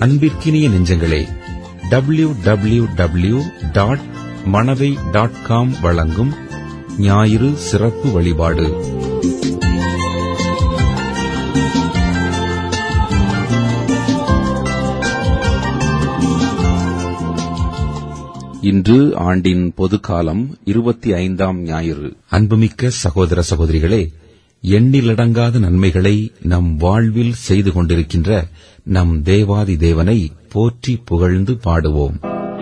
அன்பிற்கினிய நெஞ்சங்களே, www.manavai.com வழங்கும் ஞாயிறு சிறப்பு வழிபாடு. இன்று ஆண்டின் பொதுக்காலம் 25ஆம் ஞாயிறு. அன்புமிக்க சகோதர சகோதரிகளே, எண்ணிலடங்காத நன்மைகளை நம் வாழ்வில் செய்து கொண்டிருக்கின்ற நம் தேவாதி தேவனை போற்றி புகழ்ந்து பாடுவோம்.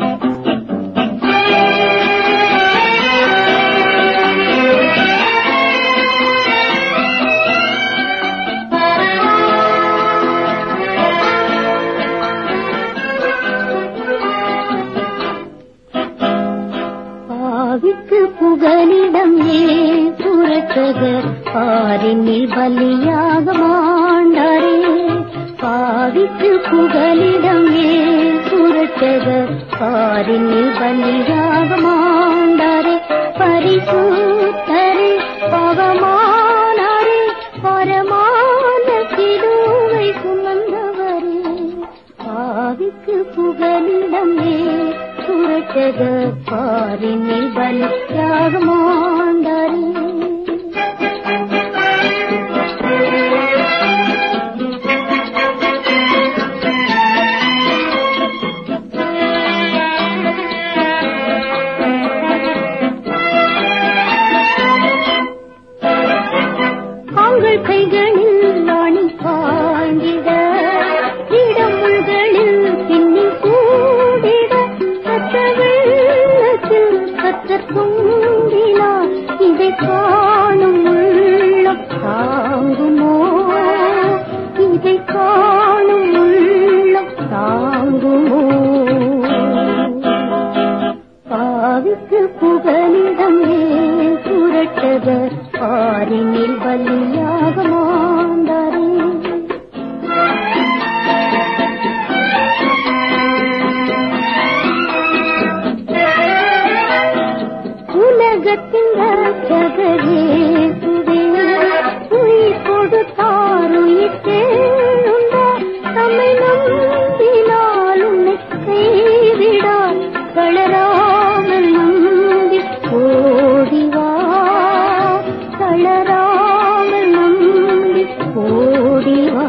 புகலிடம் புரட்சகர் பாரினில் பலியாக மாண்டாரே. பாவிக்கு புகலிடம் புரட்சகர் பாரினில் பலியாக மாண்டாரே. பரிசுத்தரே பவமானாரே, பரமான சிலுவை சுமந்தவரே. பாவிக்கு புகலிடம் புரட்சகர் பாரினில் பலியாக மாண்டாரே. ஆங்கள் கைகளில் வாணி பாய்ந்திட, இடமுள்களில் பின்னி கூடிட, கற்றவெள்ளத்தில் கற்றற் பொங்கினார். இதை காணும் உள்ளம் தாங்குமோ? இதை காணும் உள்ளம் தாங்குமோ? பாவிக்கு புகலிடம் புரட்சகர் பாரினில் பலியாக மாண்டாரே. உலகத்தின் ரட்சகரே சுவே, உயிர் கொடுத்தார் உயிர் தேழுந்தார். தம்மை நம்பினால் உன்னை கைவிடார். தளராமல் நம்பி ஓடிவா, தளராமல் நம்பி ஓடிவா.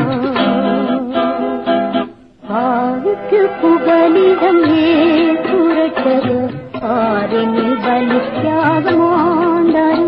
பாவிக்கு புகலிடம் புரட்சகர் பாரினில் பலியாக மாண்டாரே.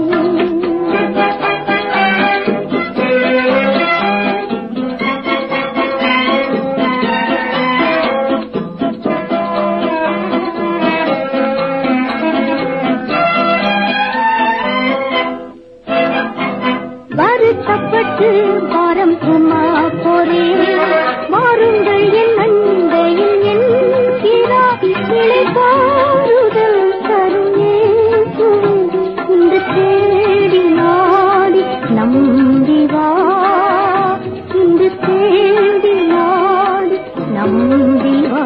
வருத்தப்பட்டு பாரம் சுமப்போரே, மாறுங்கள் என் நன்மையில் என்கிறார். இளைப்பாறுதல் தரும் இயேசுவே, இன்று தேடி நாடி நம்பிவா. இன்று தேடி நாடி நம்பிவா.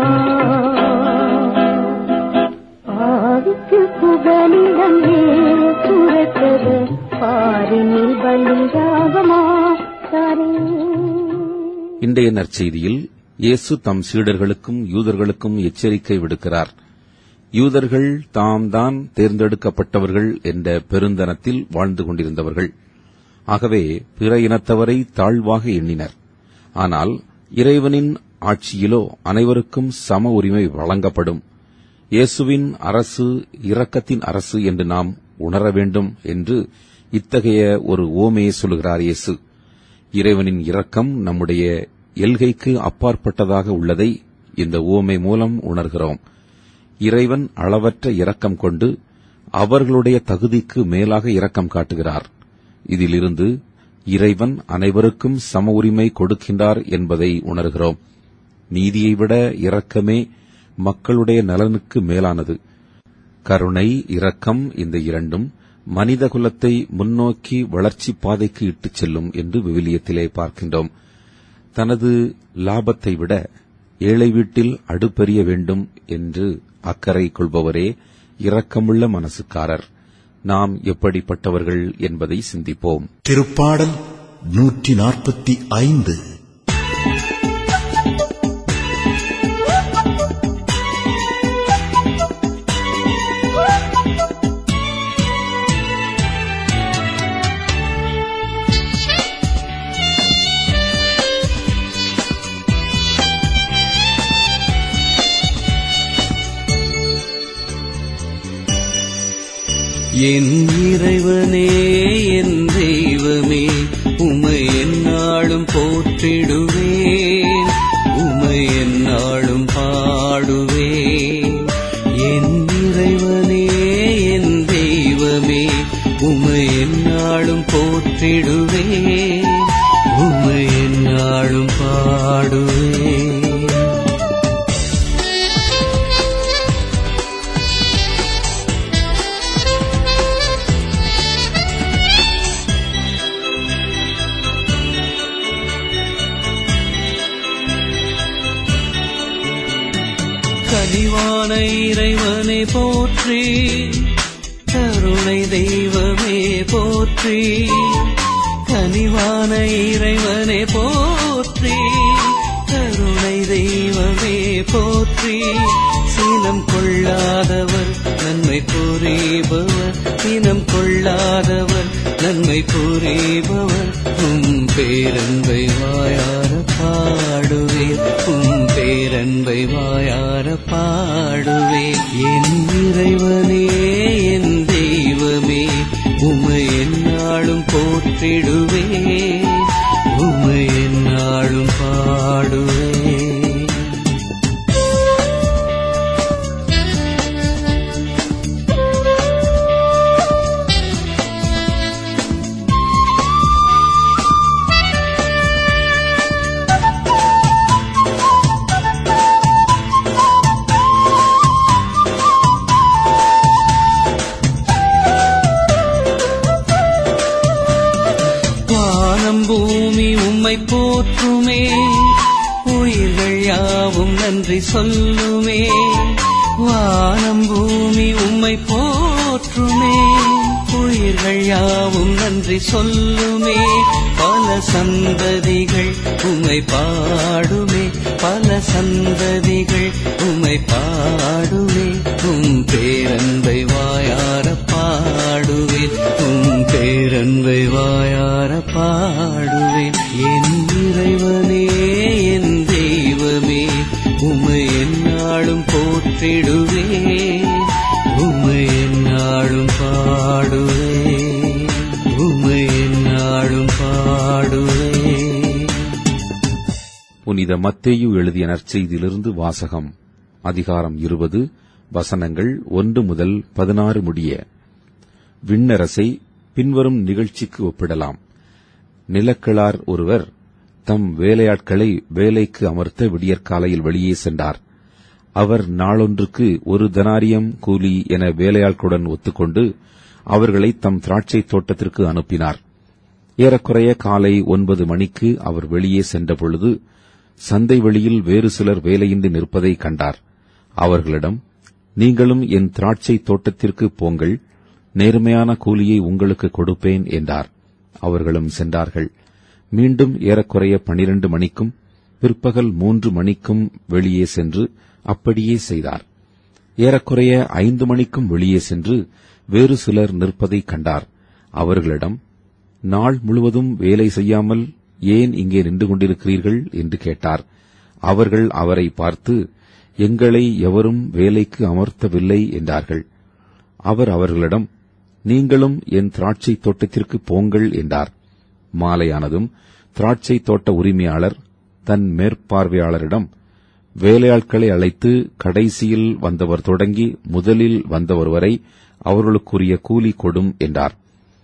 பாவிக்கு புகலிடம் புரட்சகர் பாரினில் பலியாக மாண்டாரே. இன்றைய நற்செய்தியில் இயேசு தம் சீடர்களுக்கும் யூதர்களுக்கும் எச்சரிக்கை விடுக்கிறார். யூதர்கள் தாம் தான் தேர்ந்தெடுக்கப்பட்டவர்கள் என்ற பெருந்தனத்தில் வாழ்ந்து கொண்டிருந்தவர்கள். ஆகவே பிற இனத்தவரை தாழ்வாக எண்ணினர். ஆனால் இறைவனின் ஆட்சியிலோ அனைவருக்கும் சம உரிமை வழங்கப்படும். இயேசுவின் அரசு இரக்கத்தின் அரசு என்று நாம் உணர வேண்டும் என்று இத்தகைய ஒரு உவமையை சொல்கிறார் இயேசு. இறைவனின் இரக்கம் நம்முடைய எல்கைக்கு அப்பாற்பட்டதாக உள்ளதை இந்த உவமை மூலம் உணர்கிறோம். இறைவன் அளவற்ற இரக்கம் கொண்டு அவர்களுடைய தகுதிக்கு மேலாக இரக்கம் காட்டுகிறார். இதிலிருந்து இறைவன் அனைவருக்கும் சம உரிமை கொடுக்கின்றார் என்பதை உணர்கிறோம். நீதியை விட இரக்கமே மக்களுடைய நலனுக்கு மேலானது. கருணை, இரக்கம் இந்த இரண்டும் மனித குலத்தை முன்னோக்கி வளர்ச்சி பாதைக்கு இட்டுச் செல்லும் என்று விவிலியத்திலே பார்க்கின்றோம். தனது லாபத்தை விட ஏழை வீட்டில் அடுப்பெரிய வேண்டும் என்று அக்கறை கொள்பவரே இரக்கமுள்ள மனசுக்காரர். நாம் எப்படிப்பட்டவர்கள் என்பதை சிந்திப்போம். திருப்பாடல் 145. என் இறைவனே என் தெய்வமே உம்மை எந்நாளும் போற்றிடுவேன், உம்மை எந்நாளும் பாடுவேன். என் இறைவனே என் தெய்வமே உம்மை எந்நாளும் போற்றிடுவேன், உம்மை எந்நாளும் பாடுவேன். கனிவான இறைவனை போற்றி, கருணை தெய்வமே போற்றி. கனிவான இறைவனை போற்றி, கருணை தெய்வமே போற்றி. சினம் கொள்ளாதவர் நன்மை புரிபவர், சினம் கொள்ளாதவர் நன்மை புரிபவர். பேரன்பை வாயார பாடுவேன், பேரன்பை வாயார பாடுவேன். என் இறைவனே என் தெய்வமே உம்மை எந்நாளும் போற்றிடுவேன், உம்மை எந்நாளும் பாடுவேன். பூமி உம்மை போற்றுமே, உயிர்கள் யாவும் நன்றி சொல்லுமே. வானம் பூமி உம்மை போற்றுமே, உயிர்கள் யாவும் நன்றி சொல்லுமே. பல சந்ததிகள் உம்மை பாடுமே, பல சந்ததிகள் உம்மை பாடுமே. பேரன்பை வாயார பாடுவேன், பேரன்பை வாயார பாடுவேன். என் இறைவனே என் தெய்வமே உம்மை எந்நாளும் போற்றிடுவேன், உம்மை எந்நாளும் பாடுவேன், உம்மை எந்நாளும் பாடுவேன். புனித மத்தேயு எழுதிய நற்செய்தியிலிருந்து வாசகம். அதிகாரம் 20, வசனங்கள் 1 முதல் 16 முடிய. விண்ணரசை பின்வரும் நிகழ்ச்சிக்கு ஒப்பிடலாம். நிலக்கிழார் ஒருவர் தம் வேலையாட்களை வேலைக்கு அமர்த்த விடியற்காலையில் வெளியே சென்றார். அவர் நாளொன்றுக்கு 1 தெனாரியம் கூலி என வேலையாட்களுடன் ஒத்துக்கொண்டு அவர்களை தம் திராட்சை தோட்டத்திற்கு அனுப்பினார். ஏறக்குறைய காலை 9 மணிக்கு அவர் வெளியே சென்றபொழுது சந்தை வெளியில் வேறு சிலர் வேலையின்றி நிற்பதை கண்டார். அவர்களிடம், நீங்களும் என் திராட்சை தோட்டத்திற்கு போங்கள், நேர்மையான கூலியை உங்களுக்கு கொடுப்பேன் என்றார். அவர்களும் சென்றார்கள். மீண்டும் ஏறக்குறைய 12 மணிக்கும் பிற்பகல் 3 மணிக்கும் வெளியே சென்று அப்படியே செய்தார். ஏறக்குறைய 5 மணிக்கும் வெளியே சென்று வேறு சிலர் நிற்பதை கண்டார். அவர்களிடம், நாள் முழுவதும் வேலை செய்யாமல் ஏன் இங்கே நின்று கொண்டிருக்கிறீர்கள் என்று கேட்டார். அவர்கள் அவரை பார்த்து, எங்களை எவரும் வேலைக்கு அமர்த்தவில்லை என்றார்கள். அவர் அவர்களிடம், நீங்களும் என் திராட்சை தோட்டத்திற்கு போங்கள் என்றார். மாலையானதும் திராட்சை தோட்ட உரிமையாளர் தன் மேற்பார்வையாளரிடம், வேலையாட்களை அழைத்து கடைசியில் வந்தவர் தொடங்கி முதலில் வந்தவர் வரை அவர்களுக்குரிய கூலி கொடும் என்றார்.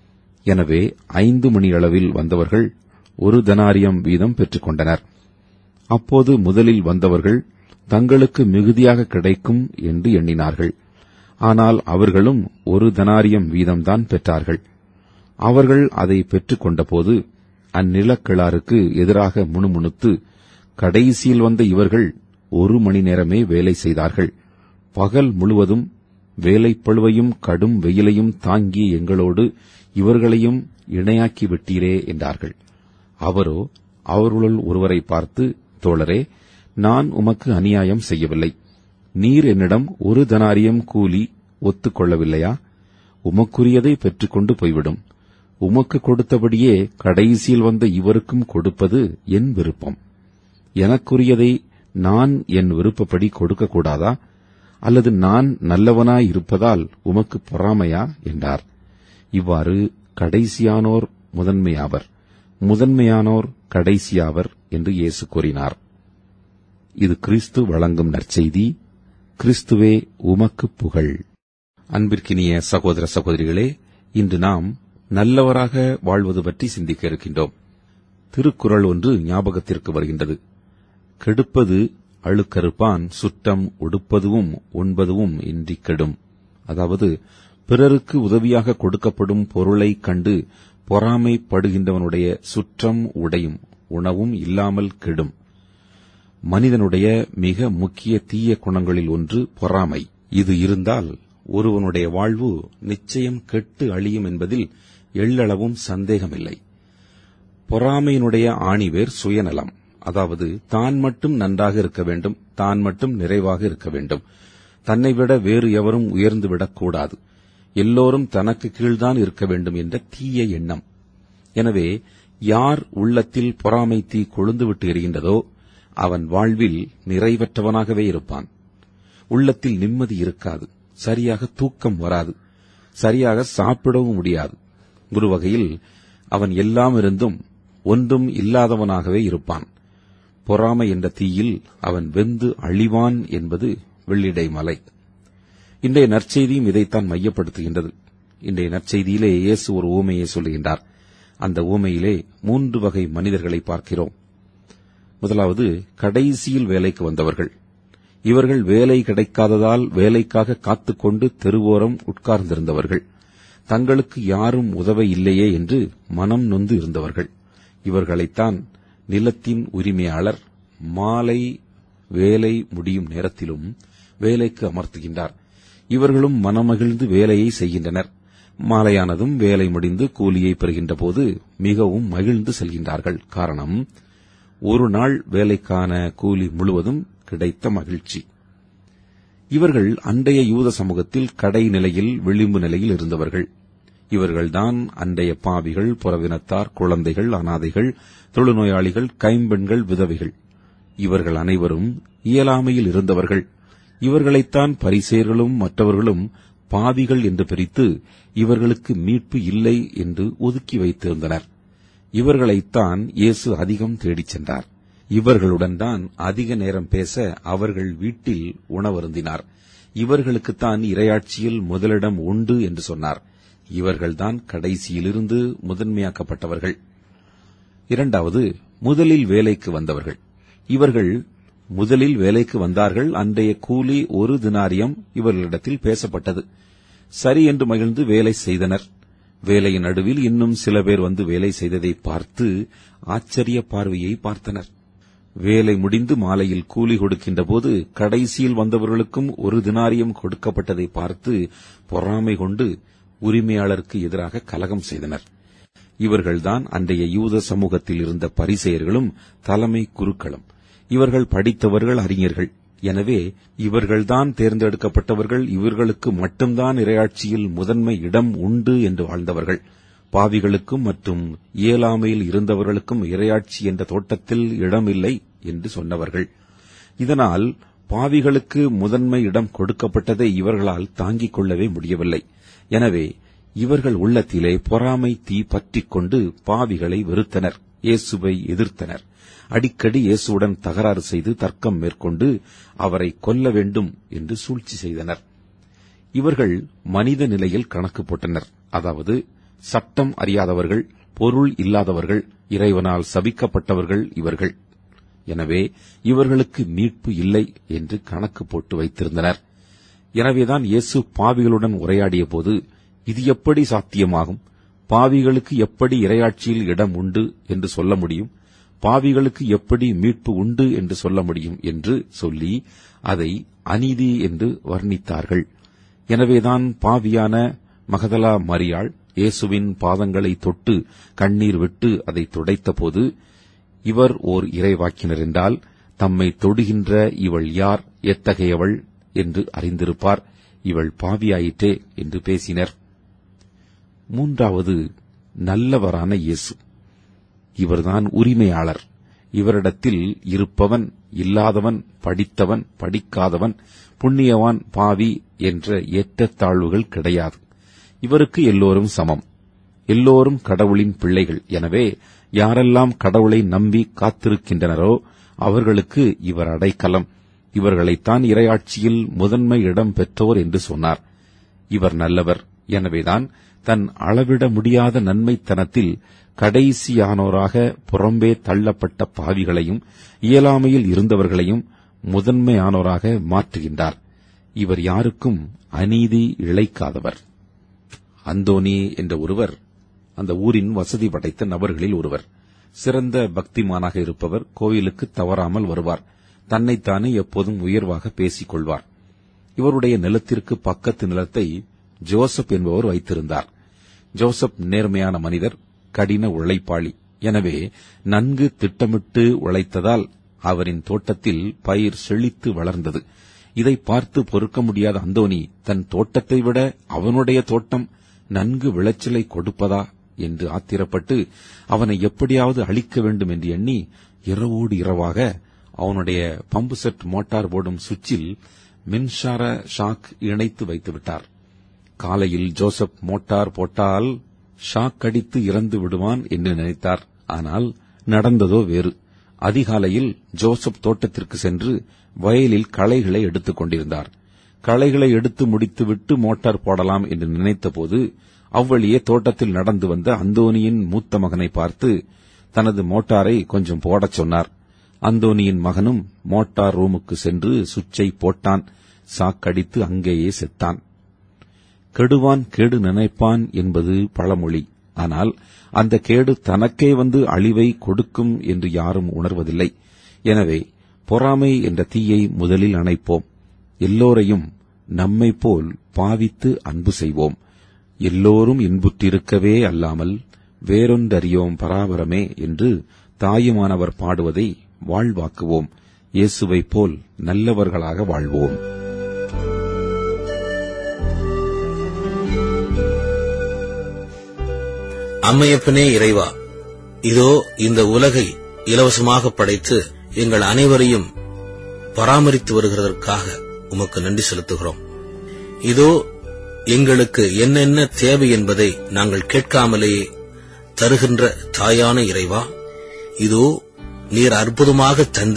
எனவே 5 மணியளவில் வந்தவர்கள் 1 தெனாரியம் வீதம் பெற்றுக் கொண்டனர். அப்போது முதலில் வந்தவர்கள் தங்களுக்கு மிகுதியாக கிடைக்கும் என்று எண்ணினார்கள். ஆனால் அவர்களும் 1 தெனாரியம் வீதம்தான் பெற்றார்கள். அவர்கள் அதை பெற்றுக் கொண்டபோது அந்நிலக்கிழாருக்கு எதிராக முணுமுணுத்து, கடைசியில் வந்த இவர்கள் 1 மணி நேரமே வேலை செய்தார்கள். பகல் முழுவதும் வேலைப்பளுவையும் கடும் வெயிலையும் தாங்கி எங்களோடு இவர்களையும் இணையாக்கி விட்டீரே என்றார்கள். அவரோ அவர்களுள் ஒருவரை பார்த்து, தோழரே, நான் உமக்கு அநியாயம் செய்யவில்லை. நீர் என்னிடம் 1 தெனாரியம் கூலி ஒத்துக்கொள்ளவில்லையா? உமக்குரியதை பெற்றுக்கொண்டு போய்விடும். உமக்கு கொடுத்தபடியே கடைசியில் வந்த இவருக்கும் கொடுப்பது என் விருப்பம். எனக்குரியதை நான் என் விருப்பப்படி கொடுக்கக்கூடாதா? அல்லது நான் நல்லவனாயிருப்பதால் உமக்கு பொறாமையா என்றார். இவ்வாறு கடைசியானோர் முதன்மையாவர், முதன்மையானோர் கடைசியாவர் என்று இயேசு கூறினார். இது கிறிஸ்து வழங்கும் நற்செய்தி. கிறிஸ்துவே உமக்கு புகழ். அன்பிற்கினிய சகோதர சகோதரிகளே, இன்று நாம் நல்லவராக வாழ்வது பற்றி சிந்திக்க இருக்கின்றோம். திருக்குறள் ஒன்று ஞாபகத்திற்கு வருகின்றது. கெடுப்பது அழுக்கறுப்பான் சுற்றம் உடுப்பதுவும் உண்பதுவும் இன்றி கெடும். அதாவது, பிறருக்கு உதவியாக கொடுக்கப்படும் பொருளைக் கண்டு பொறாமைப்படுகின்றவனுடைய சுற்றம் உடையும், உணவும் இல்லாமல் கெடும். மனிதனுடைய மிக முக்கிய தீய குணங்களில் ஒன்று பொறாமை. இது இருந்தால் ஒருவனுடைய வாழ்வு நிச்சயம் கெட்டு அழியும் என்பதில் எள்ளளவும் சந்தேகமில்லை. பொறாமையினுடைய ஆணிவேர் சுயநலம். அதாவது, தான் மட்டும் நன்றாக இருக்க வேண்டும், தான் மட்டும் நிறைவாக இருக்க வேண்டும், தன்னை விட வேறு எவரும் உயர்ந்துவிடக்கூடாது, எல்லோரும் தனக்கு கீழ்தான் இருக்க வேண்டும் என்ற தீய எண்ணம். எனவே யார் உள்ளத்தில் பொறாமை தீ கொழுந்துவிட்டு எரிகின்றதோ அவன் வாழ்வில் நிறைவற்றவனாகவே இருப்பான். உள்ளத்தில் நிம்மதி இருக்காது, சரியாக தூக்கம் வராது, சரியாக சாப்பிடவும் முடியாது. ஒரு வகையில் அவன் எல்லாம் இருந்தும் ஒன்றும் இல்லாதவனாகவே இருப்பான். பொறாமை என்ற தீயில் அவன் வெந்து அழிவான் என்பது வெள்ளிடை மலை. இன்றைய நற்செய்தியும் இதைத்தான் மையப்படுத்துகின்றது. இன்றைய நற்செய்தியிலே இயேசு ஒரு ஊமையை சொல்லுகின்றார். அந்த ஊமையிலே 3 வகை மனிதர்களை பார்க்கிறோம். முதலாவது, கடைசியில் வேலைக்கு வந்தவர்கள். இவர்கள் வேலை கிடைக்காததால் வேலைக்காக காத்துக்கொண்டு தெருவோரம் உட்கார்ந்திருந்தவர்கள். தங்களுக்கு யாரும் உதவ இல்லையே என்று மனம் நொந்து இருந்தவர்கள். இவர்களைத்தான் நிலத்தின் உரிமையாளர் மாலை வேலை முடியும் நேரத்திலும் வேலைக்கு அமர்த்துகின்றார். இவர்களும் மனமகிழ்ந்து வேலையை செய்கின்றனர். மாலையானதும் வேலை முடிந்து கூலியை பெறுகின்ற போது மிகவும் மகிழ்ந்து செல்கின்றார்கள். காரணம், ஒரு நாள் வேலைக்கான கூலி முழுவதும் கிடைத்த மகிழ்ச்சி. இவர்கள் அன்றைய யூத சமூகத்தில் கடைநிலையில், விளிம்பு நிலையில் இருந்தவர்கள். இவர்கள்தான் அன்றைய பாவிகள், புறவினத்தார், குழந்தைகள், அனாதைகள், தொழுநோயாளிகள், கைம்பெண்கள், விதவைகள். இவர்கள் அனைவரும் இயலாமையில் இருந்தவர்கள். இவர்களைத்தான் பரிசேயர்களும் மற்றவர்களும் பாவிகள் என்று பிரித்து இவர்களுக்கு மீட்பு இல்லை என்று ஒதுக்கி வைத்திருந்தனர். இவர்களைத்தான் இயேசு அதிகம் தேடிச் சென்றார். இவர்களுடன் தான் அதிக நேரம் பேச அவர்கள் வீட்டில் உணவருந்தினார். இவர்களுக்குத்தான் இறையாட்சியில் முதலிடம் உண்டு என்று சொன்னார். இவர்கள்தான் கடைசியிலிருந்து முதன்மையாக்கப்பட்டவர்கள். இரண்டாவது, முதலில் வேலைக்கு வந்தவர்கள். இவர்கள் முதலில் வேலைக்கு வந்தார்கள். அன்றைய கூலி 1 தினாரியம் இவர்களிடத்தில் பேசப்பட்டது. சரி என்று மகிழ்ந்து வேலை செய்தனர். வேலையின் நடுவில் இன்னும் சில பேர் வந்து வேலை செய்ததை பார்த்து ஆச்சரிய பார்வையை பார்த்தனர். வேலை முடிந்து மாலையில் கூலி கொடுக்கின்ற போது கடைசியில் வந்தவர்களுக்கும் 1 தினாரியம் கொடுக்கப்பட்டதை பார்த்து பொறாமை கொண்டு உரிமையாளருக்கு எதிராக கலகம் செய்தனர். இவர்கள்தான் அன்றைய யூத சமூகத்தில் இருந்த பரிசேயர்களும் தலைமை குருக்களும். இவர்கள் படித்தவர்கள், அறிஞர்கள். எனவே இவர்கள்தான் தேர்ந்தெடுக்கப்பட்டவர்கள். இவர்களுக்கு மட்டும்தான் இறையாட்சியில் முதன்மை இடம் உண்டு என்று வாழ்ந்தவர்கள். பாவிகளுக்கும் மற்றும் இயலாமையில் இருந்தவர்களுக்கும் இறையாட்சி என்ற தோட்டத்தில் இடமில்லை என்று சொன்னவர்கள். இதனால் பாவிகளுக்கு முதன்மை இடம் கொடுக்கப்பட்டதை இவர்களால் தாங்கிக் கொள்ளவே முடியவில்லை. எனவே இவர்கள் உள்ளத்திலே பொறாமை தீ பற்றிக் கொண்டு பாவிகளை வெறுத்தனர், இயேசுவை எதிர்த்தனர். அடிக்கடி இயேசுவுடன் தகராறு செய்து தர்க்கம் மேற்கொண்டு அவரை கொல்ல வேண்டும் என்று சூழ்ச்சி செய்தனர். இவர்கள் மனித நிலையில் கணக்கு போட்டனர். அதாவது, சட்டம் அறியாதவர்கள், பொருள் இல்லாதவர்கள், இறைவனால் சபிக்கப்பட்டவர்கள் இவர்கள். எனவே இவர்களுக்கு மீட்பு இல்லை என்று கணக்கு போட்டு வைத்திருந்தனர். எனவேதான் இயேசு பாவிகளுடன் உரையாடிய போது, இது எப்படி சாத்தியமாகும்? பாவிகளுக்கு எப்படி இறையாட்சியில் இடம் உண்டு என்று சொல்ல முடியும்? பாவிகளுக்கு எப்படி மீட்பு உண்டு என்று சொல்ல முடியும் என்று சொல்லி அதை அநீதி என்று வர்ணித்தார்கள். எனவேதான் பாவியான மகதலா மரியாள் இயேசுவின் பாதங்களை தொட்டு கண்ணீர் விட்டு அதை துடைத்தபோது, இவர் ஓர் இறைவாக்கினர் என்றால் தம்மை தொடுகின்ற இவள் யார், எத்தகையவள் என்று அறிந்திருப்பார், இவள் பாவியாயிற்றே என்று பேசினர். மூன்றாவது, நல்லவரான இயேசு. இவர்தான் உரிமையாளர். இவரிடத்தில் இருப்பவன் இல்லாதவன், படித்தவன் படிக்காதவன், புண்ணியவான் பாவி என்ற ஏற்றத்தாழ்வுகள் கிடையாது. இவருக்கு எல்லோரும் சமம். எல்லோரும் கடவுளின் பிள்ளைகள். எனவே யாரெல்லாம் கடவுளை நம்பி காத்திருக்கின்றனரோ அவர்களுக்கு இவர் அடைக்கலம். இவர்களைத்தான் இறையாட்சியில் முதன்மை இடம் பெற்றோர் என்று சொன்னார். இவர் நல்லவர். எனவேதான் தன் அளவிட முடியாத நன்மைத்தனத்தில் கடைசியானோராக புறம்பே தள்ளப்பட்ட பாவிகளையும் இயலாமையில் இருந்தவர்களையும் முதன்மையானோராக மாற்றுகின்றார். இவர் யாருக்கும் அநீதி இழைக்காதவர். அந்தோனி என்ற ஒருவர் அந்த ஊரின் வசதி படைத்த நபர்களில் ஒருவர். சிறந்த பக்திமானாக இருப்பவர். கோயிலுக்கு தவறாமல் வருவார். தன்னைத்தானே எப்போதும் உயர்வாக பேசிக் கொள்வார். இவருடைய நிலத்திற்கு பக்கத்து நிலத்தை ஜோசப் என்பவர் வைத்திருந்தார். ஜோசப் நேர்மையான மனிதர், கடின உழைப்பாளி. எனவே நன்கு திட்டமிட்டு உழைத்ததால் அவரின் தோட்டத்தில் பயிர் செழித்து வளர்ந்தது. இதை பார்த்து பொறுக்க முடியாத அந்தோனி தன் தோட்டத்தை விட அவனுடைய தோட்டம் நன்கு விளைச்சலை கொடுப்பதா என்று ஆத்திரப்பட்டு அவனை எப்படியாவது அழிக்க வேண்டும் என்று எண்ணி இரவோடு இரவாக அவனுடைய பம்பு செட் மோட்டார் போடும் சுவிட்சில் மின்சார ஷாக் இணைத்து வைத்துவிட்டார். காலையில் ஜோசப் மோட்டார் போட்டால் ஷாக் அடித்து இறந்து விடுவான் என்று நினைத்தார். ஆனால் நடந்ததோ வேறு. அதிகாலையில் ஜோசப் தோட்டத்திற்கு சென்று வயலில் களைகளை எடுத்துக் கொண்டிருந்தார். களைகளை எடுத்து முடித்துவிட்டு மோட்டார் போடலாம் என்று நினைத்தபோது அவ்வழியே தோட்டத்தில் நடந்து வந்த அந்தோனியின் மூத்த மகனை பார்த்து தனது மோட்டாரை கொஞ்சம் போடச் சொன்னார். அந்தோனியின் மகனும் மோட்டார் ரூமுக்கு சென்று சுவிட்சை போட்டான். சாக்கடித்து அங்கேயே செத்தான். கெடுவான் கேடு நினைப்பான் என்பது பழமொழி. ஆனால் அந்த கேடு தனக்கே வந்து அழிவை கொடுக்கும் என்று யாரும் உணர்வதில்லை. எனவே பொறாமை என்ற தீயை முதலில் அணைப்போம். எல்லோரையும் நம்மை போல் பாவித்து அன்பு செய்வோம். எல்லோரும் இன்புற்றிருக்கவே அல்லாமல் வேறொன்றறியோம் பராபரமே என்று தாயுமானவர் பாடுவதை வாழ்வாக்குவோம். இயேசுவைப் போல் நல்லவர்களாக வாழ்வோம். அம்மையப்பனே இறைவா, இதோ இந்த உலகை இலவசமாக படைத்து எங்கள் அனைவரையும் பராமரித்து வருகிறதற்காக உமக்கு நன்றி செலுத்துகிறோம். இதோ எங்களுக்கு என்னென்ன தேவை என்பதை நாங்கள் கேட்காமலேயே தருகின்ற தாயான இறைவா, இதோ நீர் அற்புதமாக தந்த,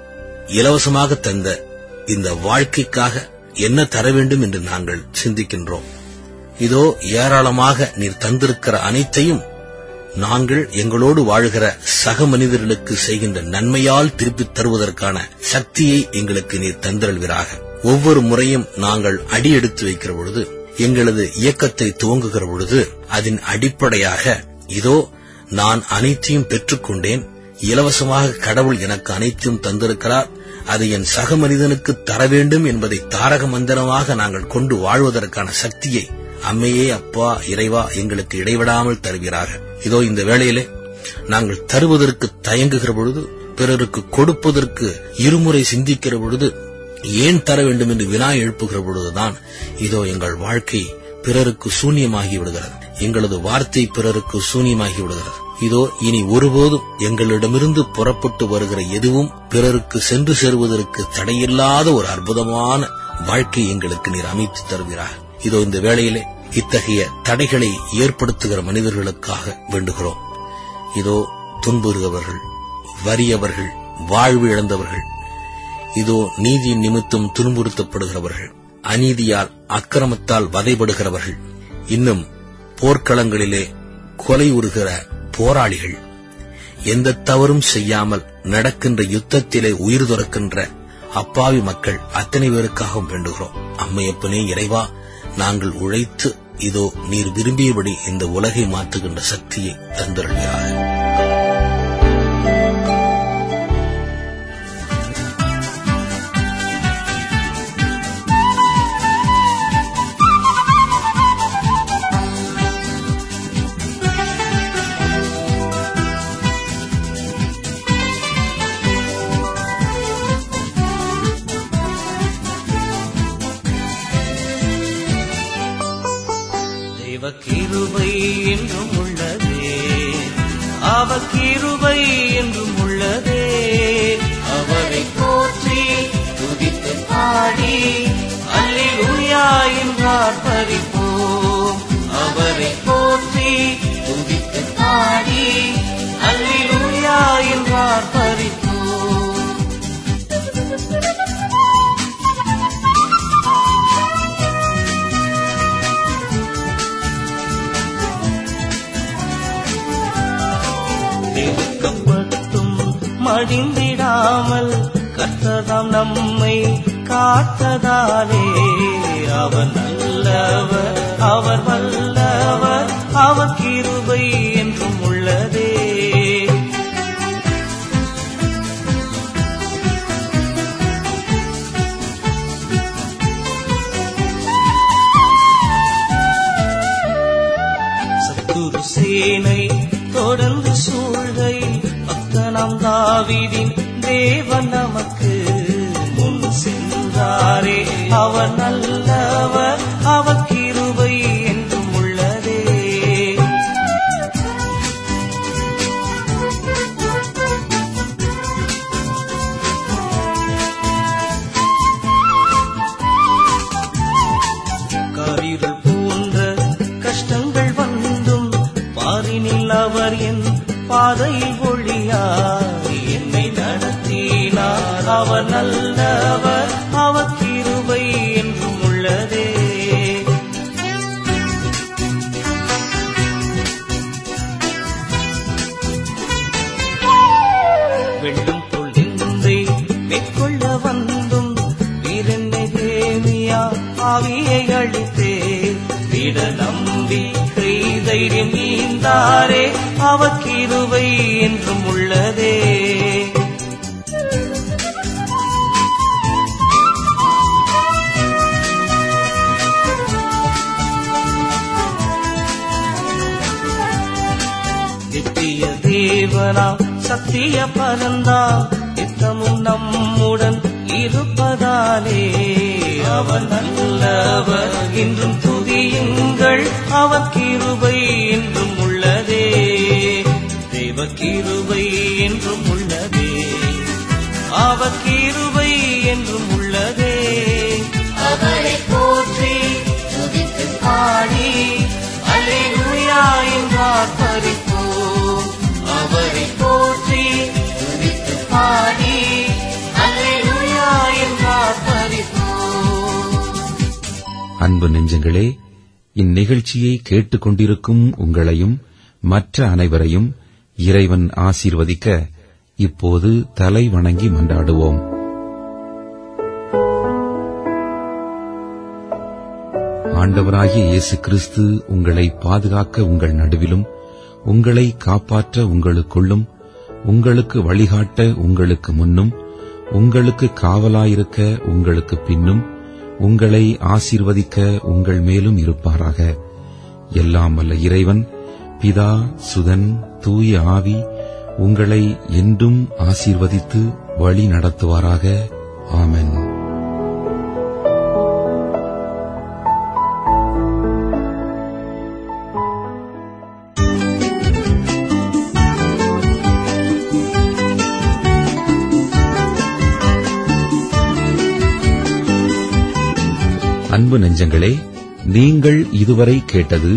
இலவசமாக தந்த இந்த வாழ்க்கைக்காக என்ன தர வேண்டும் என்று நாங்கள் சிந்திக்கின்றோம். இதோ ஏராளமாக நீர் தந்திருக்கிற அனைத்தையும் நாங்கள் எங்களோடு வாழ்கிற சக மனிதர்களுக்கு செய்கின்ற நன்மையால் திருப்பித் தருவதற்கான சக்தியை எங்களுக்கு நீர் தந்தருள்வீராக. ஒவ்வொரு முறையும் நாங்கள் அடி எடுத்து வைக்கிற பொழுது, எங்களது இயக்கத்தை துவங்குகிற பொழுது, அதன் அடிப்படையாக இதோ நான் அனைத்தையும் பெற்றுக்கொண்டேன், இலவசமாக கடவுள் எனக்கு அனைத்தையும் தந்திருக்கிறார், அதை என் சக மனிதனுக்கு தர வேண்டும் என்பதை தாரக மந்திரமாக நாங்கள் கொண்டு வாழ்வதற்கான சக்தியை அம்மையே அப்பா இறைவா எங்களுக்கு இடைவிடாமல் தருவீராக. இதோ இந்த வேளையிலே நாங்கள் தருவதற்கு தயங்குகிற பொழுது, பிறருக்கு கொடுப்பதற்கு இருமுறை சிந்திக்கிற பொழுது, ஏன் தர வேண்டும் என்று வினா எழுப்புகிற பொழுதுதான் இதோ எங்கள் வாழ்க்கை பிறருக்கு சூன்யமாகி விடுகிறது. எங்களது வார்த்தை பிறருக்கு சூன்யமாகி விடுகிறது. இதோ இனி ஒருபோதும் எங்களிடமிருந்து புறப்பட்டு வருகிற எதுவும் பிறருக்கு சென்று சேருவதற்கு தடையில்லாத ஒரு அற்புதமான வாழ்க்கை எங்களுக்கு நீர் அமைத்து தருவீராக. இதோ இந்த வேளையிலே இத்தகைய தடைகளை ஏற்படுத்துகிற மனிதர்களுக்காக வேண்டுகிறோம். இதோ துன்புறுகிறவர்கள், வறியவர்கள், வாழ்வு இழந்தவர்கள், இதோ நீதியின் நிமித்தம் துன்புறுத்தப்படுகிறவர்கள், அநீதியால் அக்கிரமத்தால் வதைபடுகிறவர்கள், இன்னும் போர்க்களங்களிலே கொலை உறுகிற போராளிகள், எந்த தவறும் செய்யாமல் நடக்கின்ற யுத்தத்திலே உயிர் துறக்கின்ற அப்பாவி மக்கள் அத்தனை பேருக்காகவும் வேண்டுகிறோம். அம்மையப்பனே இறைவா, நாங்கள் உழைத்து இதோ நீர் விரும்பியபடி இந்த உலகை மாற்றுகின்ற சக்தியை தந்தருள்கிறார். கிருபை என்றும் உள்ளதே, அவ கிருபை என்றும் உள்ளதே, அவரை போற்றி துதித்து பாடி அல்லேலூயா என்றார் பரிப்போம். அவரை போற்றி துதித்து பாடி அல்லேலூயா என்றார் பரிப்போம். வெட்கப்பட்டும் மடிந்திடாமல் கர்த்தர்தாம் நம்மை காத்ததாலே அவர் நல்லவர், அவர் வல்லவர், அவர் கிருபை என்றும் உள்ளதே. சத்துரு சேனை தொடர்ந்து சூழ்கை பக்தனாம் தாவீதின் தேவன் நமக்கு முன் சென்றாரே. அவர் நல்லவர், அவர் கிருபை என்றும் உள்ளதே. காரிருள் போன்ற கஷ்டங்கள் வந்தும் பாரினில் அவர் என் பாதையில் ஒளியார் என்னை நடத்தினார். அவர் நல்லவர், அவர் கிருபை என்றும் உள்ளதே. வெள்ளம் பொழிந்தை மேற்கொள்ள வந்தும் வீரன் நெகேமியா ஆவியை அழித்தே. விட நம்பிக்கை தைரியம் நீந்தாரே, அவர் கிருபை என்றும் உள்ளதே. நித்திய தேவனா சத்திய பரந்தா நித்தமும் நம்முடன் இருப்பதாலே அவர் நல்லவர் என்றும் துதியுங்கள். அவர் கிருபை என்றும் உள்ளதே. தேவ கிருபை என்றும் உள்ளதே. அவர் கிருபை என்றும் உள்ளதே. அவரை போற்றி துதித்து பாடி அல்லேலூயா என்றார் பரிப்போம். அவரை போற்றி துதித்து பாடி அல்லேலூயா என்றார் பரிப்போம். அன்பு நெஞ்சங்களே, இந்நிகழ்ச்சியை கேட்டுக்கொண்டிருக்கும் உங்களையும் மற்ற அனைவரையும் இறைவன் ஆசீர்வதிக்க இப்போது தலை வணங்கி மன்றாடுவோம். ஆண்டவராகிய இயேசு கிறிஸ்து உங்களை பாதுகாக்க உங்கள் நடுவிலும், உங்களை காப்பாற்ற உங்களுக்குள்ளும், உங்களுக்கு வழிகாட்ட உங்களுக்கு முன்னும், உங்களுக்கு காவலாயிருக்க உங்களுக்கு பின்னும், உங்களை ஆசீர்வதிக்க உங்கள் மேலும் இருப்பாராக. எல்லாம் வல்ல இறைவன் பிதா, சுதன், தூய ஆவி உங்களை என்றும் ஆசீர்வதித்து வழி நடத்துவாராக. ஆமென். அன்பு நெஞ்சங்களே, நீங்கள் இதுவரை கேட்டது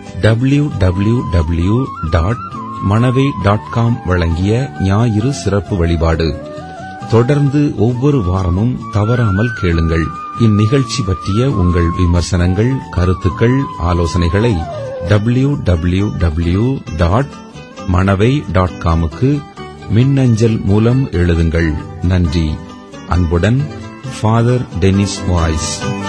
www.manavai.com வழங்கிய ஞாயிறு சிறப்பு வழிபாடு. தொடர்ந்து ஒவ்வொரு வாரமும் தவறாமல் கேளுங்கள். இந்நிகழ்ச்சி பற்றிய உங்கள் விமர்சனங்கள், கருத்துக்கள், ஆலோசனைகளை www.manavai.com மின்னஞ்சல் மூலம் எழுதுங்கள். நன்றி. அன்புடன் ஃபாதர் டெனிஸ் வாய்ஸ்.